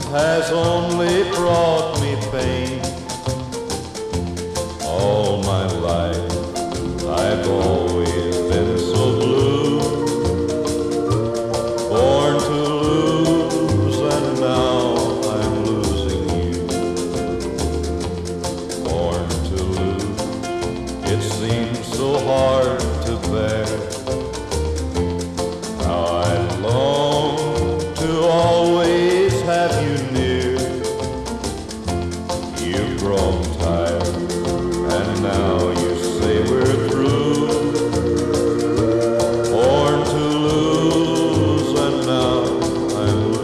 has only brought me pain. All my life I've always